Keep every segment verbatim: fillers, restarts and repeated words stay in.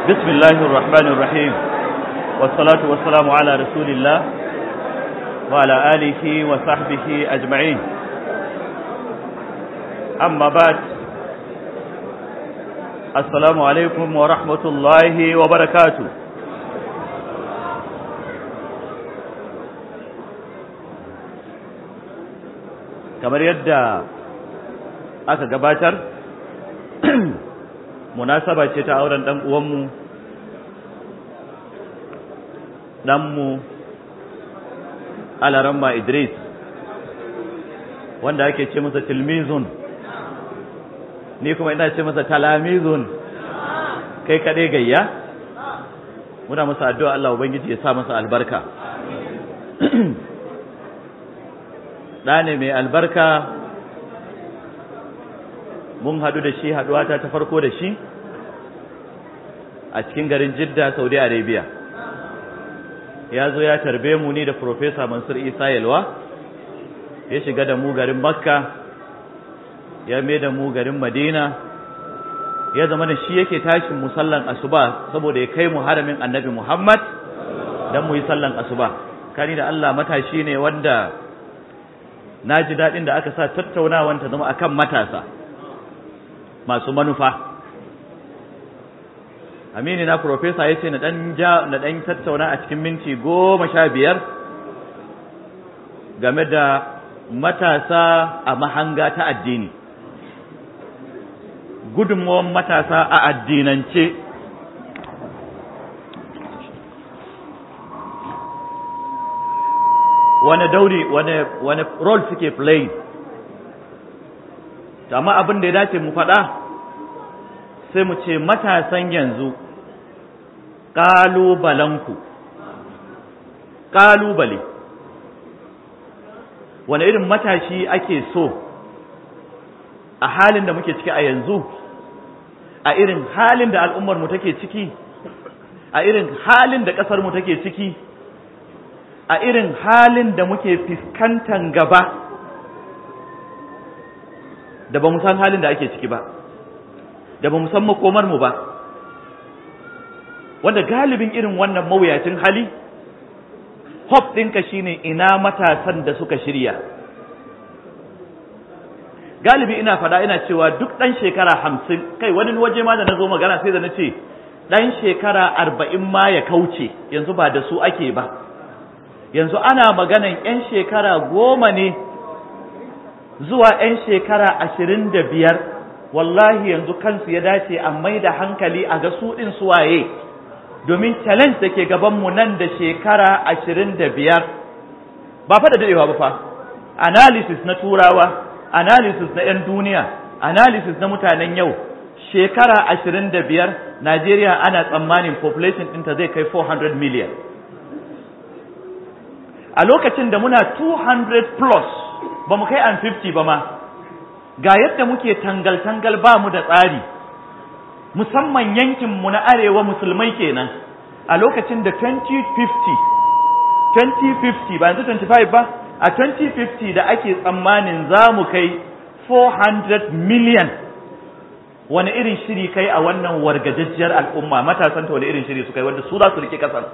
بسم الله الرحمن الرحيم والصلاة والسلام على رسول الله وعلى آله وصحبه أجمعين. أما بعد، السلام عليكم ورحمة الله وبركاته. kamar yadda aka gabatar, munasaba ce ta auren dan uwanmu danmu Alaramma Idris, wanda ake ce masa tilmizun, ni kuma ina ce masa talamizun, kai kaɗai gayya. Muna masa addu'a Allah ubangiji ya sa masa albarka. ɗa ne mai albarka, mun haɗu da shi haɗuwata ta farko da shi a cikin garin Jidda, Saudi Arabia. Ya zo ya tarbe mu ni da Profesa Mansur Isa Yalwa, ya shiga da mu garin Makka, ya mai da mu garin Madina, ya zama da shi yake tashin mu sallan asuba saboda ya kai mu haramin Annabi Muhammad dan mu yi sallan asuba. Kani da Allah matashi ne wanda na ji daɗin da aka sa tattaunawan ta zama akan matasa masu manufa. Amini na Profesa ya ce na ɗan ja na ɗan tattauna a cikin minti goma sha biyar game da matasa a mahanga ta addini, gudunmuwan matasa a addinance. Wane dauri, wane wane role suke playing. Amma abin da ya dace mu faɗa sai mu ce matasan yanzu, ƙalubalenku, ƙalubale, wane irin matashi ake so a halin da muke ciki a yanzu, a irin halin da al'ummarmu take ciki, a irin halin da ƙasarmu take ciki, a irin halin da muke fuskantar gaba da ba mu san halin da ake ciki ba, da ba mu san makomarmu ba, wanda galibin irin wannan mawuyacin hali, hope ɗinka shine ina matasan da suka shirya. Galibi ina fada ina cewa duk ɗan shekara hamsin, kai wani waje ma da na zo magana sai da na ce ɗan shekara arba'in ma ya kauce, yanzu ba da su ake ba. Yanzu ana maganan 'yan shekara goma ne zuwa 'yan shekara ashirin da biyar, wallahi yanzu kansu ya dace a mai da hankali a ga su ɗin suwaye, domin challenge da ke gabanmu nan da shekara ashirin da biyar ba fa da daɗewa ba fa. Analysis na turawa, analysis na 'yan duniya, analysis na mutanen yau, shekara ashirin da biyar Najeriya ana tsammanin population ɗinta zai kai four hundred million. A lokacin da muna two hundred plus, ba mu kai an fifty ba ma, ga yadda muke tangal-tangal ba mu da tsari, musamman yankinmu na arewa musulmai kenan. A lokacin da twenty fifty, twenty fifty ba yanzu twenty-five ba, a twenty fifty da ake tsammanin za mu kai four hundred million, wani irin shiri kai a wannan wargajajjiyar al'umma, matasanta wani irin shiri su kai wanda su za su rike kasar.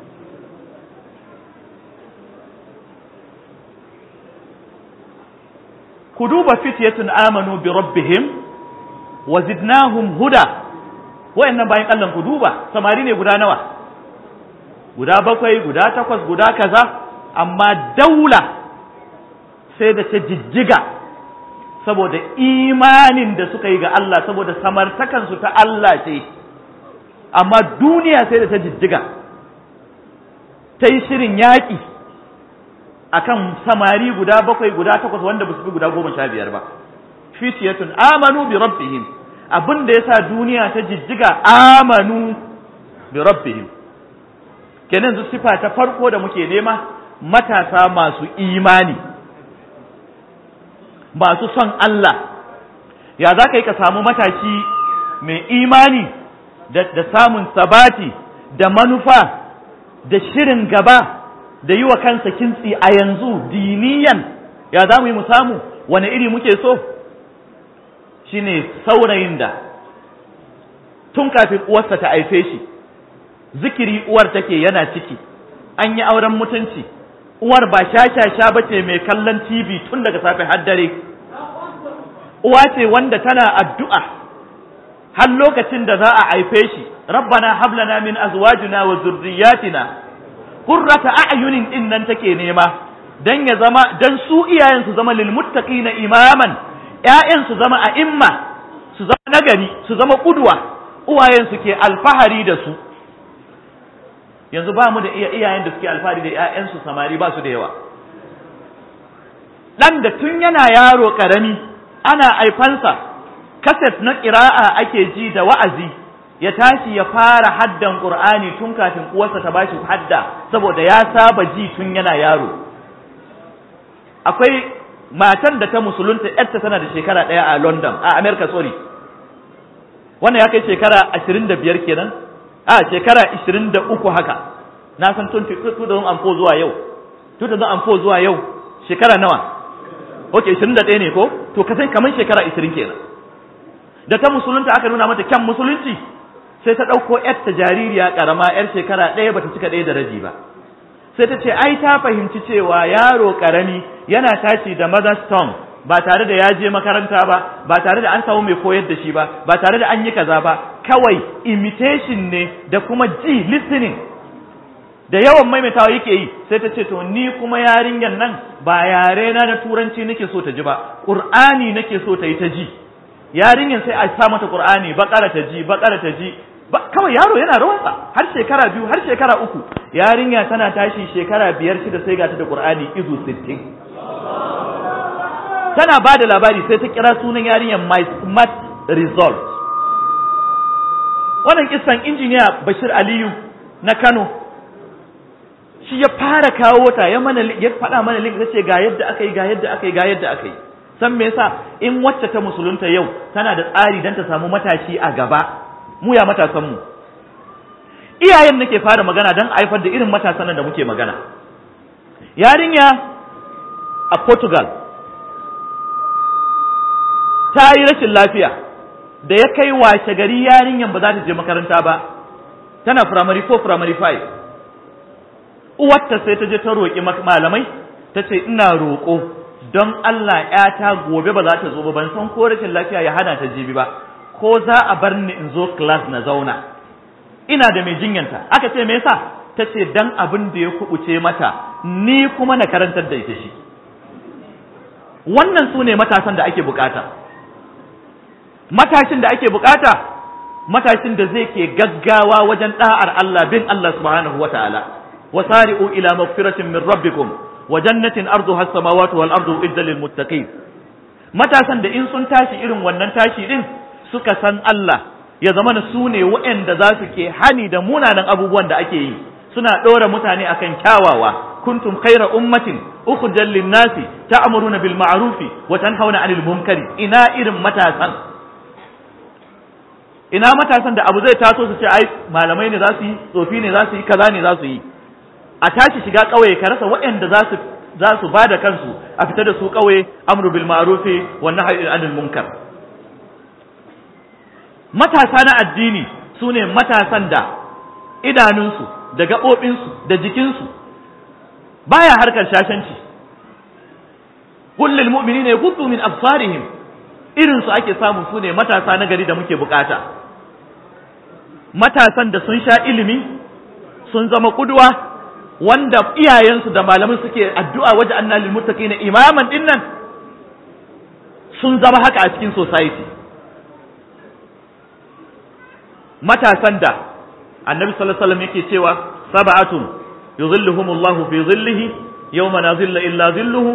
Ku duba fityatun amanu bi rabbihim wa zidnahum huda. Wayannan bayan Allah ku duba, samari ne guda nawa? Guda bakwai, guda takwas, guda kaza, amma daula sai da ta jijjiga saboda imanin da suka yi ga Allah, saboda samartakan su ta Allah ce. Amma duniya sai da ta jijjiga, ta yi shirin yaƙi akan samari guda bakwai, guda takwas, wanda ba su fi guda goma sha biyar ba. Fitiyatun amanu bi rabbihim, abin da yasa duniya ta jijjiga amanu bi rabbihim. Kenan zu sifa ta farko da muke nema, matasa masu imani, masu son Allah. Ya za ka yi ka samu matashi mai imani da, da samun sabati da manufa da shirin gaba da yi wa kansa kintsi a yanzu diniyan, ya za mu yi mu samu? Wane iri muke so? Shine saurayin da tun kafin uwarsa ta haife shi zikiri uwar take yana ciki, an yi auren mutunci, uwar ba shashasha bace mai kallon T V tun daga safe har dare, uwa ce wanda tana addu'a har lokacin da za a haife shi, rabbana hab lana min azwajina wa zurriyyatina qurrata a'yunin din nan take nema dan ya zama dan su iyayen su zama lil muttaqina imaman, ƴaƴan su zama a'imma, su zama nagari, su zama kudwa, uwayen su ke alfahari da su. Yanzu ba mu da iyayen da suke alfahari da ƴaƴan su samari ba su da yawa. Dan da tun yana yaro karami ana aifansa kaset na ƙira'a ake ji da wa'azi, ya tashi ya fara haddan Qur'ani tun kafin uwarsa ta bashi hadda saboda ya saba ji tun yana yaro. Akwai matan da ta musulunta yarta tana da shekara ɗaya a London, a America sorry. Wannan ya kai shekara ashirin da biyar kenan, a shekara ashirin da uku haka. Na san tun two thousand four zuwa yau. two thousand four zuwa yau shekara nawa? Ok, ashirin da ɗaya ne ko? To ka san kamar shekara ashirin kenan. Da ta musulunta aka nuna mata kyan musulunci, sai ta ɗauko ‘yarta jaririya ƙarama ‘yar shekara ɗaya bata cika ɗaya da rabi ba. Sai ta ce, ai ta fahimci cewa yaro ƙarami yana tashi da mother's tongue ba tare da ya je makaranta ba, ba tare da an samu mai koyar da shi ba, ba tare da an yi kaza ba, kawai imitation ne da kuma ji listening. Da yawan maimaitawa yake yi, sai ta ce to ni kuma yarinyar nan ba yare na na turanci nake so ta ji ba, Qur'ani nake so ta yi ta ji. Yarinyar sai a sa mata Qur'ani, bakara ta ji, bakara ta ji, kawai yaro yana rawansa har shekara biyu har shekara uku, yarinya tana tashi shekara biyar shida sai ga ta da Qur'ani izu sittin. Tana ba da labari sai ta kira sunan yarinyar my smart result. Wannan kisan injiniya Bashir Aliyu na Kano shi ya fara kawo ta, ya mana ya faɗa mana link yace ga yadda aka yi ga yadda aka yi ga yadda aka yi. San me yasa in wacce ta musulunta yau tana da tsari dan ta samu matashi a gaba, mu ya matasan mu iyayen nake fara magana dan haifar da irin matasan da muke magana. Yarinya a Portugal ta yi rashin lafiya da ya kai washe gari yarinyan ba za ta je makaranta ba, tana primary four primary five. Uwarta sai ta je ta roƙi malamai ta ce ina roƙo don Allah ‘yata gobe ba za ta zo ba, ban san ko rashin lafiya ya hana ta jibi ba, ko za a bar ni in zo class na zauna, ina da mai jinyanta. Aka ce me yasa? Ta ce dan abin da ya kubuce mata ni kuma na karantar da ita shi. Wannan su ne matasan da ake bukata. Matashin da ake bukata, matashin da zai ke gaggawa wajen da'ar Allah, bin Allah subhanahu wa ta'ala. Wasari'u ila magfiratin min rabbikum wa jannatin arduha as-samawati wal ardu idda lil muttaqin. Matasan da in sun tashi irin wannan tashi din suka san Allah, ya zama na su ne waɗanda za su ke hani da munanan abubuwan da ake yi, suna ɗora mutane akan kyawawa. Kuntum khayra ummatin ukhrijat lin-nasi ta'muruna bil ma'rufi wa tanhauna 'anil munkari. Ina irin matasan, ina matasan da abu zai taso su ce ai malamai ne za su yi, tsofi ne za su yi, kaza ne za su yi. A tashi shiga ƙauye ka rasa waɗanda za su za su bada kansu a fita da su ƙauye, amru bil ma'rufi wa nahyi 'anil munkar. Matasa na addini su ne matasan da idanunsu da gaɓoɓinsu da jikinsu baya harkar shashanci. Kullul mu'minina yaghuddu min absarihim, irin su ake samu su ne matasa na gari da muke bukata. Matasan da sun sha ilimi, sun zama kudwa, wanda iyayensu da malamin suke addu'a waje anna lil muttaqina imaman dinnan, sun zama haka a cikin society. Matasan da annabi sallallahu alaihi wasallam yake cewa sab'atun yuzilluhumullahu fi zillihi yawma la zilla illa zilluhu,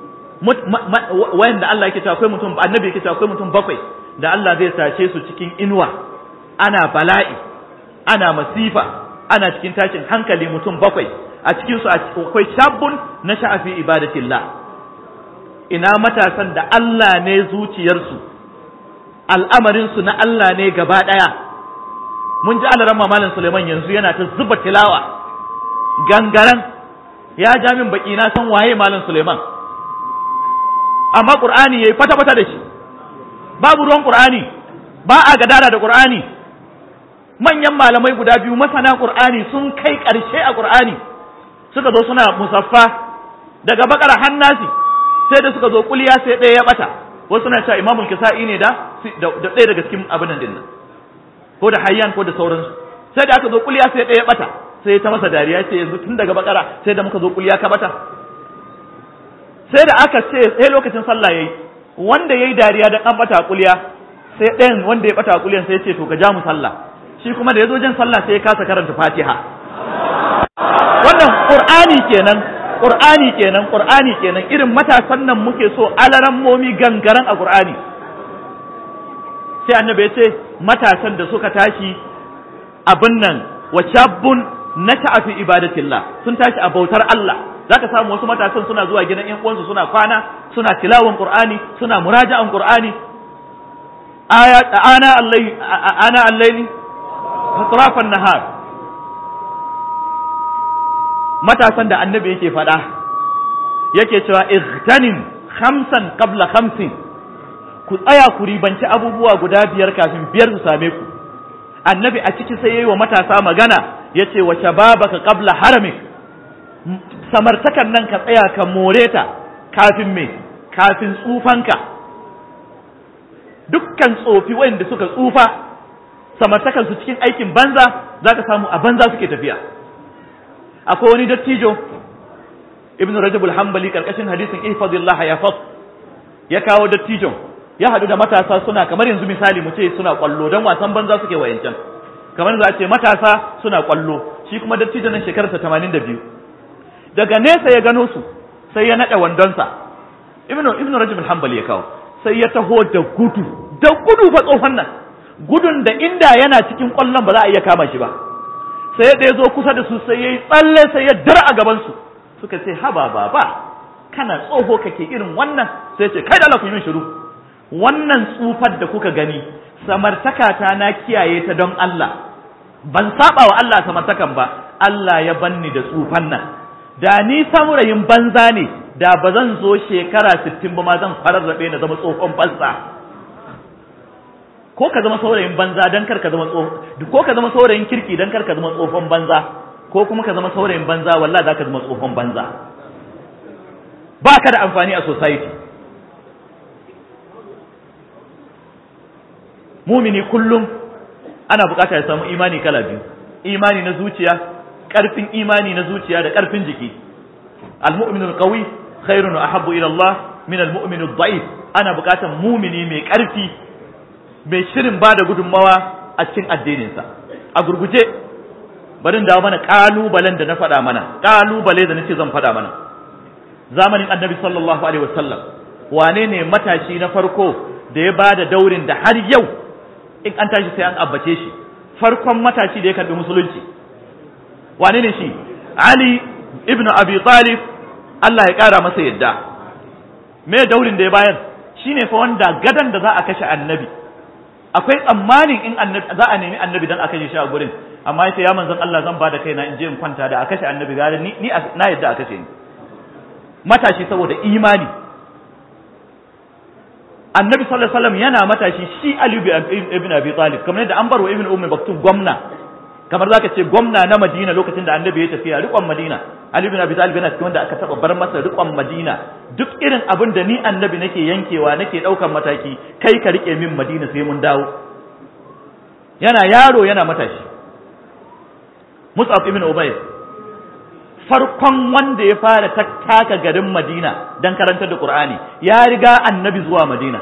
wanda Allah yake cewa akwai mutum, annabi yake cewa akwai mutum bakwai da Allah zai sace su cikin inuwa, ana bala'i, ana masifa, ana cikin tashin hankali, mutum bakwai. A cikin su akwai shabbun na sha'afi ibadatillah. Ina matasan da Allah ne zuciyarsu, al'amarin su na Allah ne gaba daya. Mun ji alaran Malam Suleiman yanzu yana ta zuba tilawa gangaran, ya ja min baki na san waye Malam Suleiman, amma Qur'ani yayi fata fata da shi. Babu ruwan Qur'ani, ba a gadara da Qur'ani. manyan malamai guda biyu masana Qur'ani sun kai ƙarshe a Qur'ani suka zo suna musaffa daga bakara hannasi sai da suka zo kuliya sai ɗaya ya bata wasu suna cewa Imamul Kisa'i ne da da ɗaya daga cikin abin nan dinnan ko da Hayyan ko da sauransu sai da aka zo kuliya sai ɗaya ya bata sai ta masa dariya ce yanzu tun daga bakara sai da muka zo kuliya ka bata sai da aka ce sai lokacin sallah yayi wanda yayi dariya dan an bata kuliya sai ɗayan wanda ya bata kuliyan sai ya ce to ka ja mu sallah shi kuma da yazo jin sallah sai ya kasa karanta Fatiha wannan Qur'ani kenan Qur'ani kenan Qur'ani kenan irin matasan nan muke so alaran momi gangaran a Qur'ani sai annabi ya ce matasan da suka tashi abin nan wa shabbun nata'a fi ibadatillah sun tashi a bautar Allah zaka samu wasu matasan suna zuwa gidan ƴan uwansu suna kwana suna tilawan Qur'ani suna muraja'an Qur'ani aya ana allahi ana allahi atrafan nahar matasan da annabi yake faɗa yake cewa igtanim khamsan qabla khamsin ku tsaya ku ribanci abubuwa guda biyar kafin biyar su same ku annabi a ciki sai yayi wa matasa magana yace wa shababaka qabla haramik samartakan nan ka tsaya ka more ta kafin me kafin tsufanka dukkan tsofi wanda suka tsufa samartakan su cikin aikin banza zaka samu a banza suke tafiya akwai wani dattijo ibn rajab al-hanbali karkashin hadisin ihfazillah yafaz ya kawo dattijon ya hadu da matasa suna kamar yanzu misali mu ce suna kwallo dan wasan banza suke wayancan kamar za a ce matasa suna kwallo shi kuma dattijon nan shekararsa tamanin da biyu daga nesa ya gano su sai ya nada wandonsa ibn ibn rajab al-hanbali ya kawo sai ya taho da gudu da gudu fa tsofan nan gudun da inda yana cikin kwallon ba za a iya kama shi ba sai da ya zo kusa da su sai ya yi tsalle sai ya dara a gabansu suka ce haba baba kana tsoho kake irin wannan sai ce kai da Allah ku yi min shiru wannan tsufar da kuka gani samartakata na kiyaye ta don Allah ban saba wa Allah samartakan ba Allah ya banni da tsufan nan da ni saurayin banza ne da ba zan zo shekara sittin ba ma zan fararrabe na zama tsohon banza ko ka zama saurayin banza dan kar ka zama tsoho ko ka zama saurayin kirki dan kar ka zama tsohon banza ko kuma ka zama saurayin banza wallahi zaka zama tsohon banza ba ka da amfani a society mumini kullum ana bukata ya samu imani kala biyu imani na zuciya karfin imani na zuciya da karfin jiki al-mu'minu al-qawi khairun wa ahabbu ila Allah min al-mu'min ad-da'if ana bukatan mumini mai karfi mai shirin ba da gudunmawa a cikin addininsa a gurguje barin dawo mana kalubalen da na faɗa mana kalubale da nace zan faɗa mana zamanin annabi sallallahu alaihi wasallam wane ne matashi na farko da ya bada daurin da har yau in an tashi sai an abbace shi farkon matashi da ya karbi musulunci wane ne shi Ali ibn Abi Talib Allah ya kara masa yadda me daurin da ya bayar shine fa wanda gadan da za a kashe annabi akwai tsammanin in annabi za a nemi annabi dan aka kashe shi a gurin amma yace ya manzon Allah zan bada kaina in je in kwanta da a kashe annabi ga ni ni na yadda a kashe ni matashi saboda imani annabi sallallahu alaihi wasallam yana matashi shi Ali ibn Abi Talib kamar yadda an barwa ibn Ummi Maktum gwamna kamar zaka ce gwamna na Madina lokacin da annabi ya tafiya riƙon Madina Ali ibn Abi Talib yana cikin wanda aka taba bar masa riƙon Madina duk irin abin da ni annabi nake yankewa nake daukan mataki kai ka rike min Madina sai mun dawo yana yaro yana matashi Mus'ab ibn Ubayr farkon wanda ya fara tattaka garin Madina dan karantar da Qur'ani ya riga annabi zuwa Madina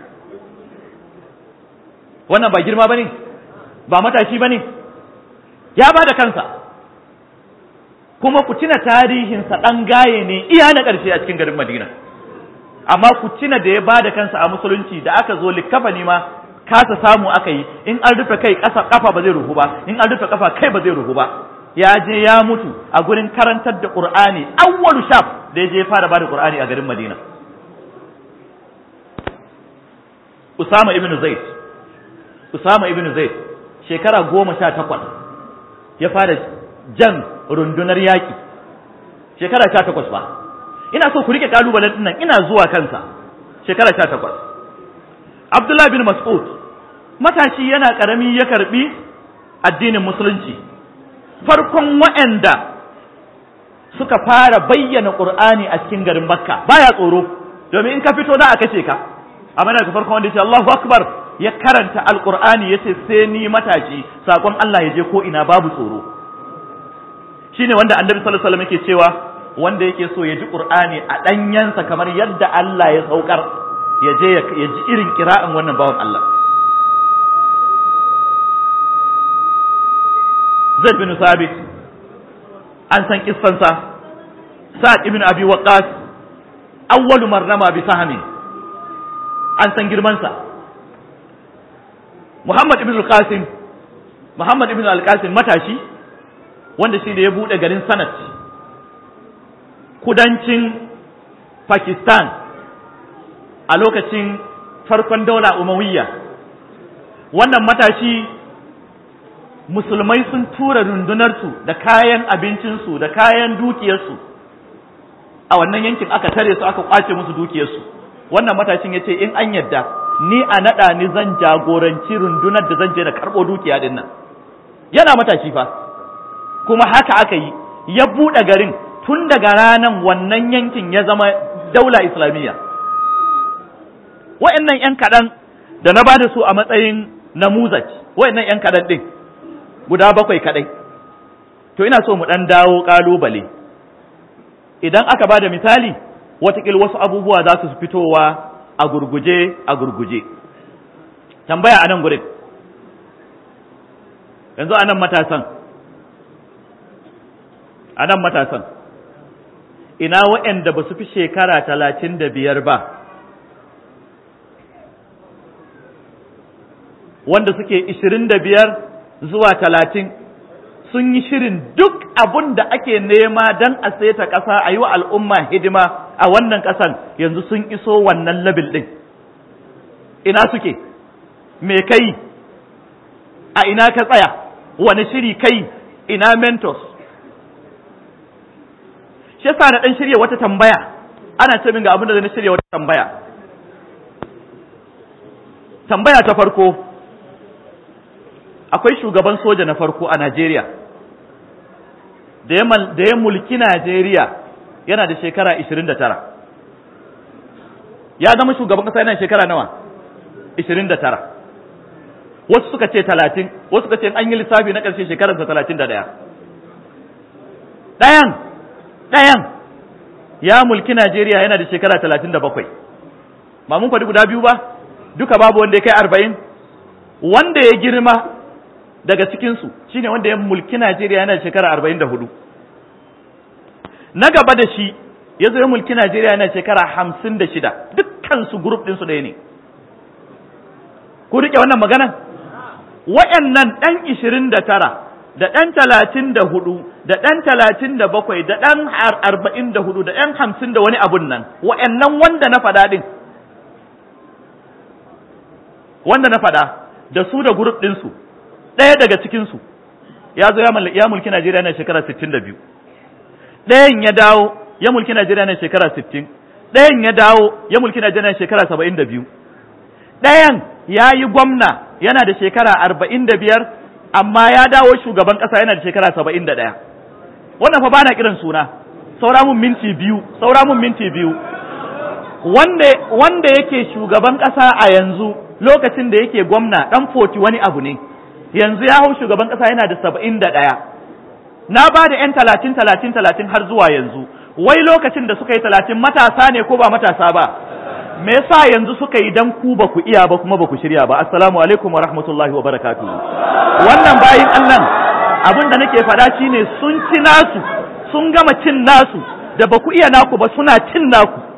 wannan ba girma bane ba matashi bane ya bada kansa kuma ku tuna tarihinsa ɗan gaye ne iya na ƙarshe a cikin garin Madina amma ku tuna da ya bada kansa a musulunci da aka zo likkafa ne ma kasa samu aka yi in an rufe kai ƙasa ƙafa ba zai ruhu ba in an rufe ƙafa kai ba zai ruhu ba ya je ya mutu a gurin karantar da Qur'ani awwalu shaf da ya je fara bada Qur'ani a garin Madina Usama ibn Zaid Usama ibn Zaid shekara goma sha takwas ya fara jan rundunar yaƙi shekara sha takwas ba ina so ku rike kalubalen dinnan ina zuwa kansa shekara sha takwas Abdullah bin Mas'ud matashi yana karami ya karbi addinin musulunci, farkon waɗanda suka fara bayyana Qur'ani a cikin garin Makka baya tsoro, domin in ka fito za a kashe ka, amma daga farkon wanda ya ce Allahu Akbar ya karanta Alƙur'ani ya ce sai ni matashi sakon Allah ya je ko ina babu tsoro. Shine wanda Annabi sallallahu alaihi wasallam yake cewa wanda yake so ya ji Qur'ani a danyansa kamar yadda Allah ya saukar, ya je ya ji irin kira'an wannan bawan Allah. Zaid bin Sabit an san kissansa, Sa'ad ibn Abi Waqqas awwalu man rama bi sahmi an san girmansa. Muhammad ibn al-Qasim Muhammad ibn al-Qasim matashi wanda shi da ya bude garin Sanat kudancin Pakistan a lokacin farkon daula Umayya. Wannan matashi musulmai sun tura rundunarsu da kayan abincinsu da kayan dukiyarsu a wannan yankin, aka tare su aka kwace musu dukiyarsu. Wannan matashin ya ce in an yadda ni a naɗa ni zan jagoranci rundunar da zan je da karɓo dukiya din nan. Yana matashi fa, kuma haka aka yi, ya buɗe garin. Tun daga ranan wannan yankin ya zama daula islamiyya. Wa'annan ‘yan kaɗan da na ba da su a matsayin namuzaj, wa'annan ‘yan kaɗan ɗin guda bakwai kadai. To ina so mu dan dawo kalubale. Idan aka bada misali, watakil wasu abubuwa za su fitowa a gurguje a gurguje. Tambaya anan gurin. Yanzu anan matasan. Anan matasan. Ina waɗanda ba su fi shekara talatin da biyar ba, wanda suke ishirin da biyar zuwa talatin sun yi shirin duk abun da ake nema don a saita ƙasa a yi wa al'umma hidima a wannan ƙasan, yanzu sun iso wannan labil ɗin. Ina suke? Me kai? A ina ka tsaya? Wani shiri kai? Ina mentors? Shi yasa na ɗan shirya wata tambaya, ana ce min ga abin da na shirya wata tambaya. Tambaya ta farko, akwai shugaban soja na farko a Najeriya da ya mulki Najeriya yana da shekara ishirin da tara. Ya zama shugaban kasa yana shekara nawa? ishirin da tara. Wasu suka ce talatin, wasu suka ce an yi lissafi na ƙarshe shekararsa talatin da ɗaya. Ɗayan, ɗayan ya mulki Najeriya yana da shekara talatin da bakwai. Ba mun faɗi guda biyu ba? Duka babu wanda ya kai arba'in. Wanda ya girma daga cikinsu shi ne wanda ya mulki Najeriya yana da shekara arba'in da hudu. Na gaba da shi ya zo ya mulki Najeriya yana da shekara hamsin da shida. Dukkansu grup ɗinsu ɗaya ne. Ku riƙe wannan maganan? Waɗannan ɗan ishirin da tara da ɗan talatin da hudu da ɗan talatin da bakwai da ɗan arba'in da hudu da ɗan hamsin da wani abun nan, waɗannan wanda na faɗa ɗin, wanda na faɗa da su da grup ɗinsu, ɗaya daga cikinsu ya zo ya mulki Najeriya na shekara sittin da biyu, ɗayan ya dawo ya mulki Najeriya na shekara sittin, ɗayan ya dawo ya mulki Najeriya na shekara saba'in da biyu, ɗayan ya yi gwamna yana da shekara arba'in da biyar, amma ya dawo shugaban ƙasa yana da shekara saba'in da ɗaya. Wannan fa ba na kiran suna, saura mun minti biyu, saura mun minti biyu. Wanda, wanda yake shugaban ƙasa a yanzu lokacin da yake gwamna ɗan foti wani abu ne, yanzu ya hau shugaban ƙasa yana da saba'in da ɗaya. Na ba da ‘yan talatin talatin talatin har zuwa yanzu, wai lokacin da suka yi talatin matasa ne ko ba matasa ba? Me yasa yanzu suka yi dan ku ba ku iya ba kuma ba ku shirya ba? Assalamu alaikum wa rahmatullahi wa barakatuhu. Wannan bayin Allah abin da nake faɗa shine sun ci nasu, sun gama cin nasu, da ba ku iya naku ba suna cin naku.